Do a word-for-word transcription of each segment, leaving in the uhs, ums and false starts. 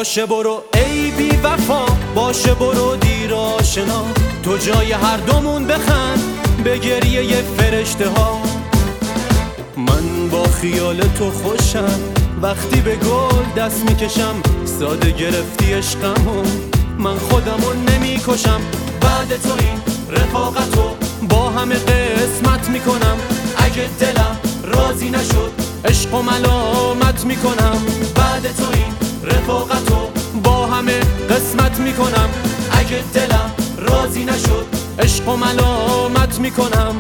باشه برو ای بی وفا، باشه برو دیر آشنا، تو جای هر دومون بخند به گریه ی فرشته ها. من با خیال تو خوشم، وقتی به گل دست میکشم، ساده گرفتی عشقمو، من خودمو نمیکشم. بعد تو این رفاقتو با همه قسمت میکنم، اگه دلم راضی نشد عشقو ملامت میکنم. بعد تو این رفاقتو با همه قسمت میکنم، اگه دلم راضی نشد عشقو ملامت میکنم.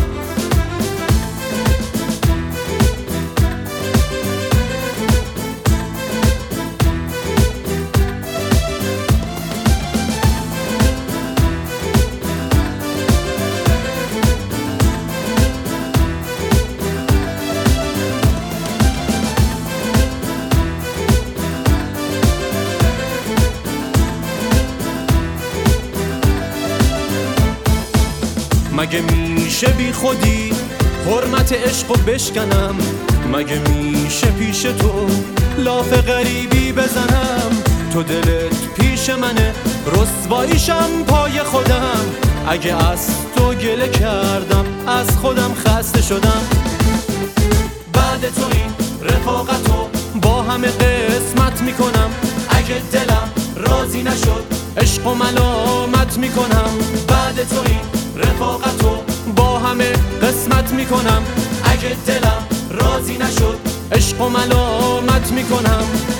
مگه میشه بی خودی حرمت عشقو بشکنم؟ مگه میشه پیش تو لاف غریبی بزنم؟ تو دلت پیش منه، رسواییشم پای خودم. اگه از تو گله کردم، از خودم خسته شدم. بعد تو این رفاقتو با همه قسمت میکنم، اگه دلم راضی نشد عشقو ملامت میکنم. بعد تو این رفاقتو با همه قسمت میکنم، اگه دلم راضی نشد عشقو ملامت میکنم.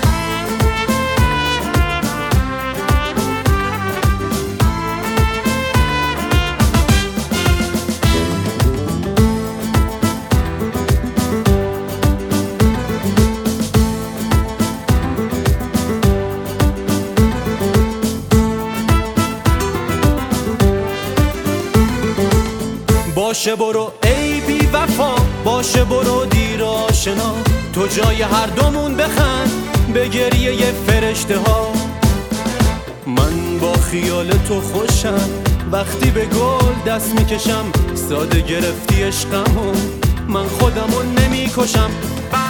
باشه برو ای بی وفا، باشه برو دیر آشنا، تو جای هر دومون بخند به گریه ی فرشته ها. من با خیال تو خوشم، وقتی به گل دست میکشم، ساده گرفتی عشقمو، من خودمو نمیکشم.